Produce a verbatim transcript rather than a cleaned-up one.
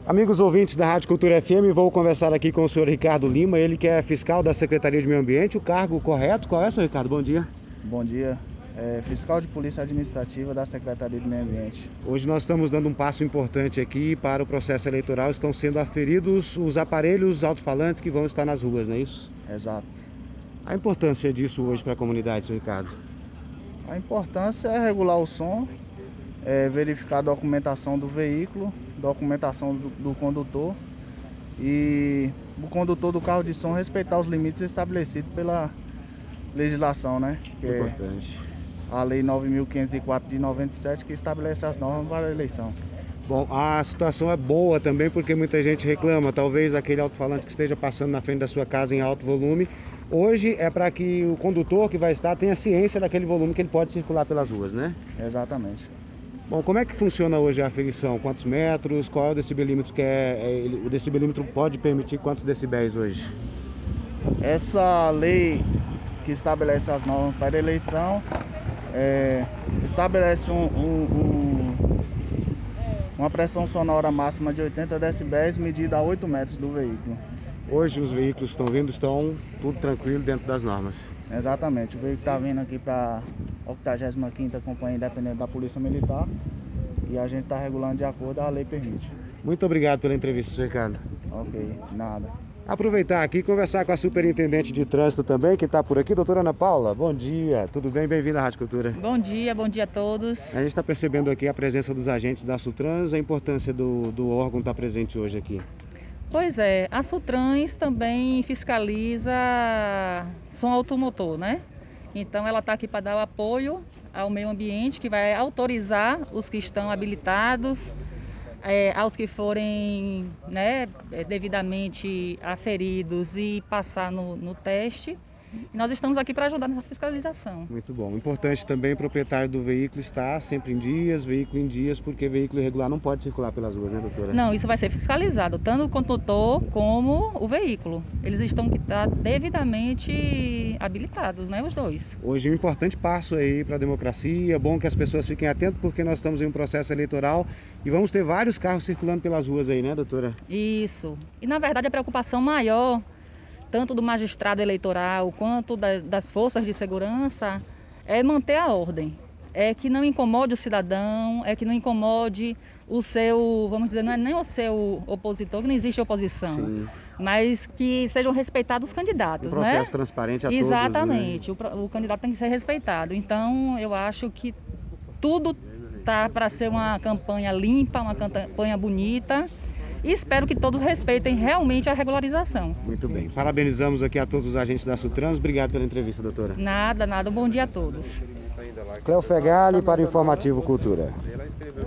Amigos ouvintes da Rádio Cultura F M, vou conversar aqui com o senhor Ricardo Lima, ele que é fiscal da Secretaria de Meio Ambiente. O cargo correto, qual é, senhor Ricardo? Bom dia. Bom dia, é fiscal de Polícia Administrativa da Secretaria de Meio Ambiente. Hoje nós estamos dando um passo importante aqui para o processo eleitoral. Estão sendo aferidos os aparelhos alto-falantes que vão estar nas ruas, não é isso? Exato. A importância disso hoje para a comunidade, senhor Ricardo? A importância é regular o som, é verificar a documentação do veículo, documentação do, do condutor e o condutor do carro de som respeitar os limites estabelecidos pela legislação, né? Que Importante. É a Lei nove mil quinhentos e quatro de noventa e sete, que estabelece as normas para a eleição. Bom, a situação é boa também porque muita gente reclama, talvez aquele alto-falante que esteja passando na frente da sua casa em alto volume. Hoje é para que o condutor que vai estar tenha ciência daquele volume que ele pode circular pelas ruas, né? Exatamente. Bom, como é que funciona hoje a aferição? Quantos metros? Qual é o decibelímetro que é? é ele, o decibelímetro pode permitir quantos decibéis hoje? Essa lei que estabelece as normas para a eleição é, estabelece um, um, um, uma pressão sonora máxima de oitenta decibéis medida a oito metros do veículo. Hoje os veículos que estão vindo estão tudo tranquilo dentro das normas. Exatamente, o veículo está vindo aqui para a octagésima quinta Companhia Independente da Polícia Militar e a gente está regulando de acordo, a lei permite. Muito obrigado pela entrevista, senhor Ricardo. Ok, nada. Aproveitar aqui e conversar com a superintendente de trânsito também, que está por aqui, doutora Ana Paula. Bom dia, tudo bem? Bem-vinda à Rádio Cultura. Bom dia, bom dia a todos. A gente está percebendo aqui a presença dos agentes da Sutrans, a importância do, do órgão estar presente hoje aqui. Pois é, a Sutrans também fiscaliza som automotor, né? Então ela está aqui para dar o apoio ao meio ambiente, que vai autorizar os que estão habilitados, é, aos que forem, né, devidamente aferidos e passar no, no teste. E nós estamos aqui para ajudar nessa fiscalização. Muito bom. Importante também o proprietário do veículo estar sempre em dias, veículo em dias, porque veículo irregular não pode circular pelas ruas, né, doutora? Não, isso vai ser fiscalizado, tanto o condutor como o veículo. Eles estão que estar devidamente habilitados, né, os dois. Hoje é um importante passo aí para a democracia. É bom que as pessoas fiquem atentas, porque nós estamos em um processo eleitoral e vamos ter vários carros circulando pelas ruas aí, né, doutora? Isso. E na verdade a preocupação maior, tanto do magistrado eleitoral quanto da, das forças de segurança, é manter a ordem. É que não incomode o cidadão, é que não incomode o seu, vamos dizer, não é nem o seu opositor, que não existe oposição, Sim. mas que sejam respeitados os candidatos, um processo né? transparente a Exatamente, todos, né? o, o candidato tem que ser respeitado. Então, eu acho que tudo tá para ser uma campanha limpa, uma campanha bonita. E espero que todos respeitem realmente a regularização. Muito bem. Parabenizamos aqui a todos os agentes da Sutrans. Obrigado pela entrevista, doutora. Nada, nada. Um bom dia a todos. Cléo Fegali para o Informativo Cultura.